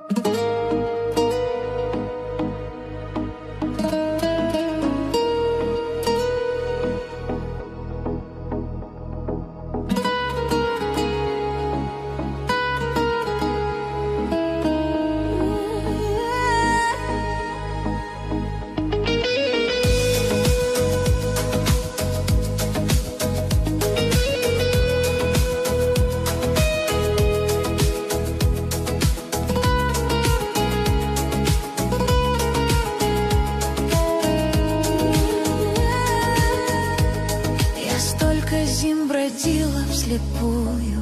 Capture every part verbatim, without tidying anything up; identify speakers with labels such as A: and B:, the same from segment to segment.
A: вслепую,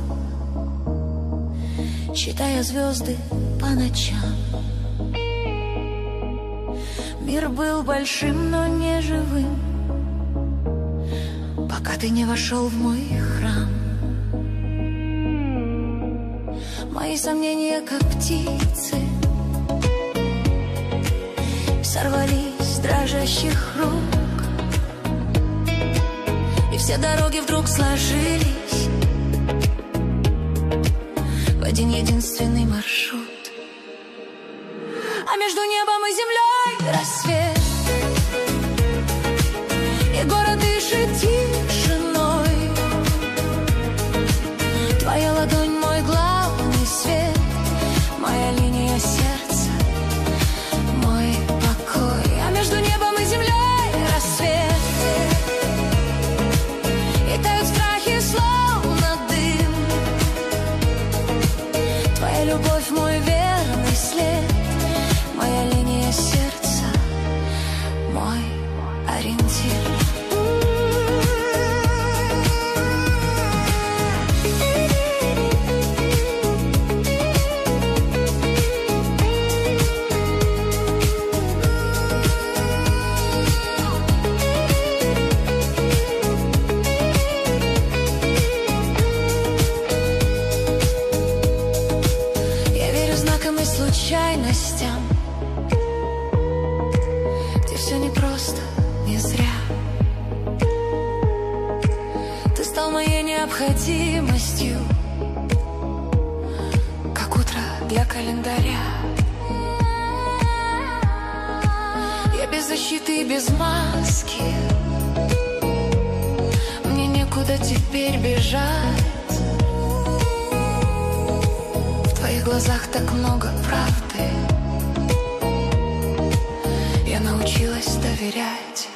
A: считая звезды по ночам. Мир был большим, но не живым, пока ты не вошел в мой храм. Мои сомнения, как птицы, сорвались с дрожащих рук, и все дороги вдруг сложились в один единственный маршрут. А между небом и землей рассвет, и город дышит тишиной. Твоя ладонь — мой главный свет, моя линия сердца, мой покой. А между небом и землей рассвет, и тают страхи, словно дым. Твоя любовь — мой верный след, моя линия сердца, мой ориентир. Я верю знакам и случайностям, где все не просто, не зря. Ты стал моей необходимостью, как утро для календаря. Я без защиты и без маски, мне некуда теперь бежать. В твоих глазах так много правды, я научилась доверять.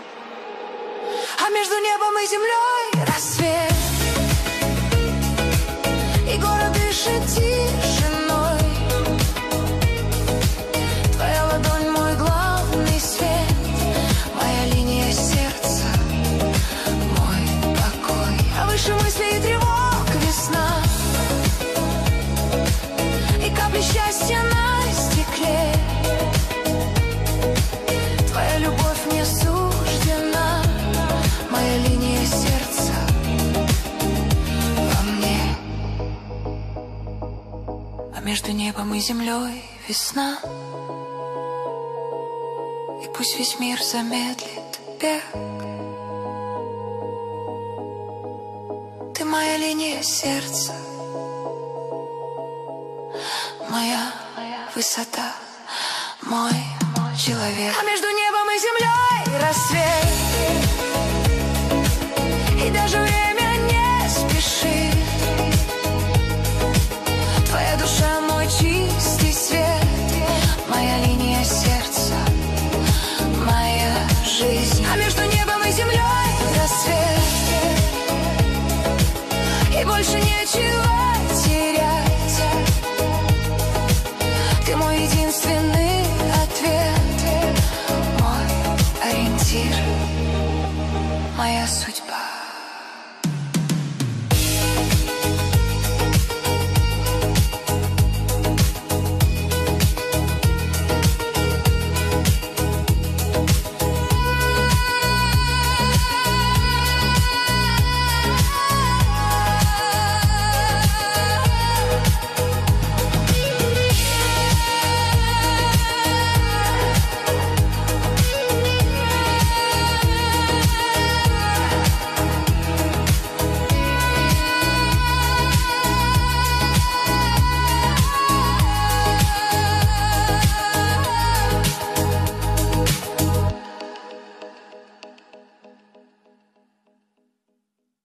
A: А между небом и землей рассвет, и город дышит тишиной. Твоя ладонь — мой главный свет, моя линия сердца, мой покой. А выше мыслей и тревог весна, и капли счастья на стекле. Твоя любовь мне суждена, моя линия сердца во мне. А между небом и землей весна, и пусть весь мир замедлит бег, ты моя линия сердца, моя высота, мой человек. А между небом и землей рассвет, и даже время